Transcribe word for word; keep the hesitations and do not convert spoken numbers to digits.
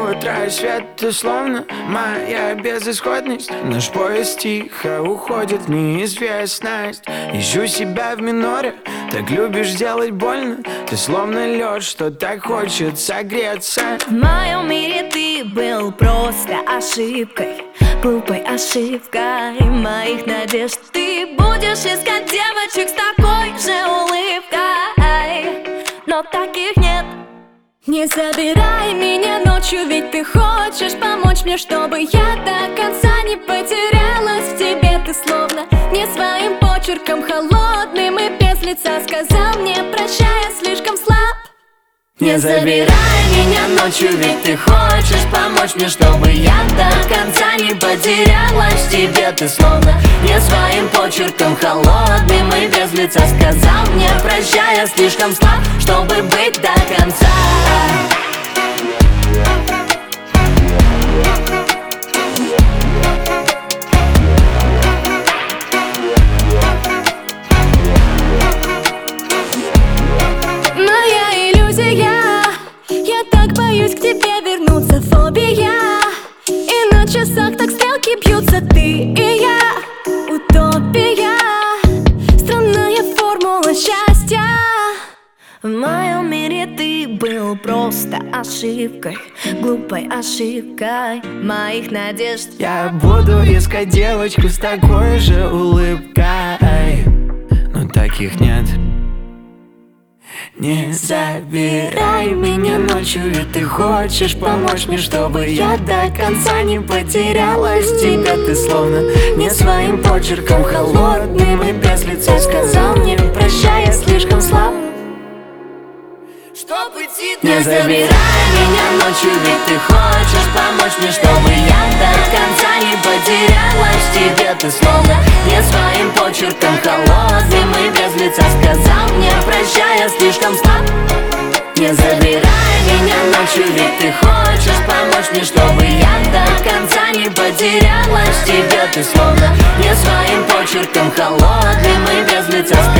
утра свет, ты словно моя безысходность. Наш поезд тихо уходит в неизвестность. Ищу себя в миноре, так любишь делать больно. Ты словно лед, что так хочет согреться. В моем мире ты был просто ошибкой, глупой ошибкой моих надежд. Ты будешь искать девочек с такой же улыбкой, но таких нет. Не забирай меня ночью, ведь ты хочешь помочь мне, чтобы я до конца не потерялась в тебе. Ты словно не своим почерком холодным и без лица сказал мне прощай, я слишком слаб. Не забирай меня ночью, ведь ты хочешь помочь мне, чтобы я до конца не потерялась в тебе. Ты словно не своим почерком холодным и без лица сказал мне прощай, я слишком слаб, чтобы быть до конца. Боюсь к тебе вернуться, фобия. И на часах так стрелки бьются, ты и я. Утопия, странная формула счастья. В моем мире ты был просто ошибкой, глупой ошибкой моих надежд. Я буду искать девочку с такой же улыбкой, но таких нет. Не забирай меня ночью, ведь ты хочешь помочь мне, чтобы я до конца не потерялась в тебе. Ты словно не своим почерком холодным и без лица сказал мне прощай, я слишком слаб. Не забирай меня ночью, ведь ты хочешь помочь мне, чтобы я до конца не потерялась в тебе. Ты словно не своим почерком холодным и без лица сказал мне прощай, я слишком слаб. Не забирай меня ночью, ведь ты хочешь помочь мне, чтобы я до конца не потерялась в тебе. Ты словно не своим почерком холодным и без лица сказал